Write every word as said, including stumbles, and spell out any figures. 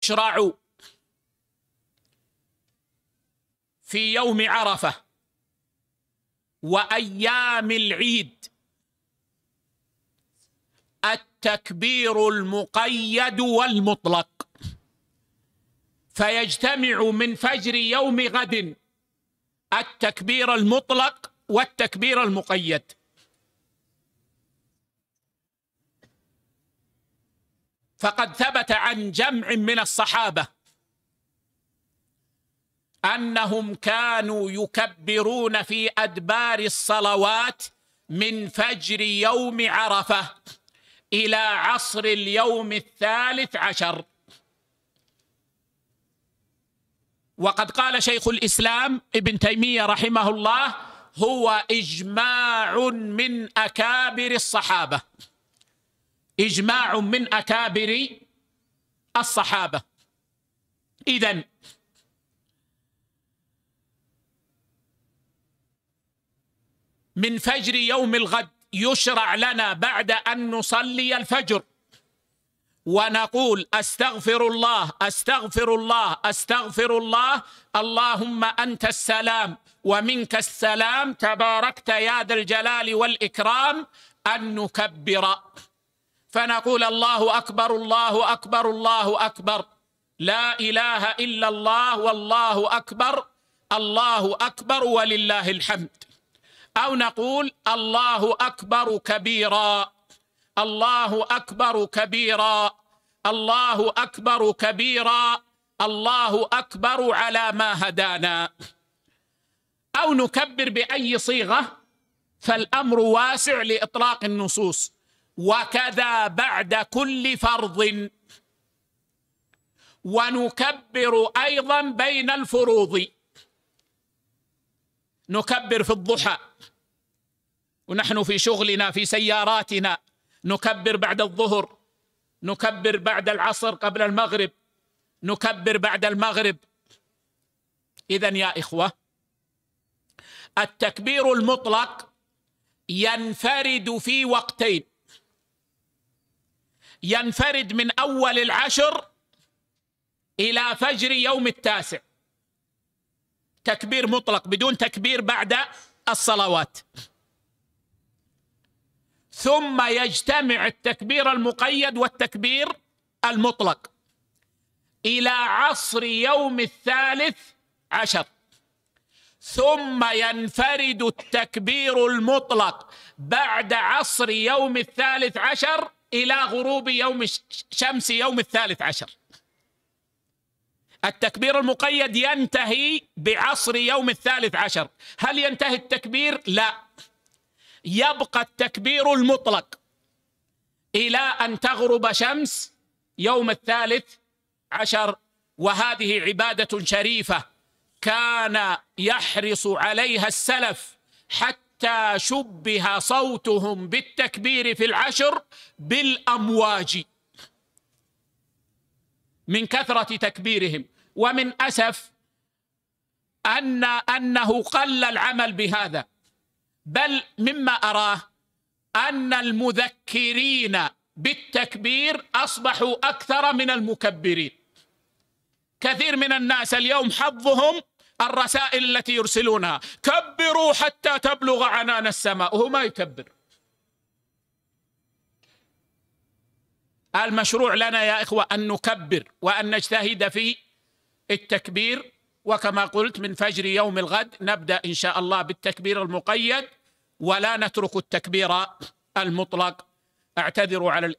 يشرع في يوم عرفة وأيام العيد التكبير المقيد والمطلق، فيجتمع من فجر يوم غد التكبير المطلق والتكبير المقيد. فقد ثبت عن جمع من الصحابة أنهم كانوا يكبرون في أدبار الصلوات من فجر يوم عرفة إلى عصر اليوم الثالث عشر. وقد قال شيخ الإسلام ابن تيمية رحمه الله: هو إجماع من أكابر الصحابة، إجماع من أكابر الصحابة. إذن من فجر يوم الغد يشرع لنا بعد أن نصلي الفجر ونقول: أستغفر الله أستغفر الله أستغفر الله، اللهم أنت السلام ومنك السلام، تباركت يا ذا الجلال والإكرام، أن نكبر فنقول: الله أكبر الله أكبر الله أكبر، لا إله إلا الله والله أكبر، الله أكبر ولله الحمد. أو نقول: الله أكبر كبيرا الله أكبر كبيرا الله أكبر كبيرا الله أكبر على ما هدانا. أو نكبر بأي صيغة، فالأمر واسع لإطلاق النصوص. وكذا بعد كل فرض، ونكبر أيضا بين الفروض. نكبر في الضحى ونحن في شغلنا في سياراتنا، نكبر بعد الظهر، نكبر بعد العصر قبل المغرب، نكبر بعد المغرب. إذن يا إخوة، التكبير المطلق ينفرد في وقتين: ينفرد من أول العشر إلى فجر يوم التاسع، تكبير مطلق بدون تكبير بعد الصلوات. ثم يجتمع التكبير المقيد والتكبير المطلق إلى عصر يوم الثالث عشر، ثم ينفرد التكبير المطلق بعد عصر يوم الثالث عشر إلى غروب يوم شمس يوم الثالث عشر. التكبير المقيد ينتهي بعصر يوم الثالث عشر. هل ينتهي التكبير؟ لا، يبقى التكبير المطلق إلى أن تغرب شمس يوم الثالث عشر. وهذه عبادة شريفة كان يحرص عليها السلف، حتى شبه صوتهم بالتكبير في العشر بالأمواج من كثرة تكبيرهم. ومن أسف أن أنه قل العمل بهذا، بل مما أراه أن المذكرين بالتكبير أصبحوا أكثر من المكبرين. كثير من الناس اليوم حظهم الرسائل التي يرسلونها: كبروا حتى تبلغ عنان السماء، وهو ما يكبر. المشروع لنا يا إخوة أن نكبر وأن نجتهد في التكبير. وكما قلت، من فجر يوم الغد نبدأ إن شاء الله بالتكبير المقيد، ولا نترك التكبير المطلق. أعتذر على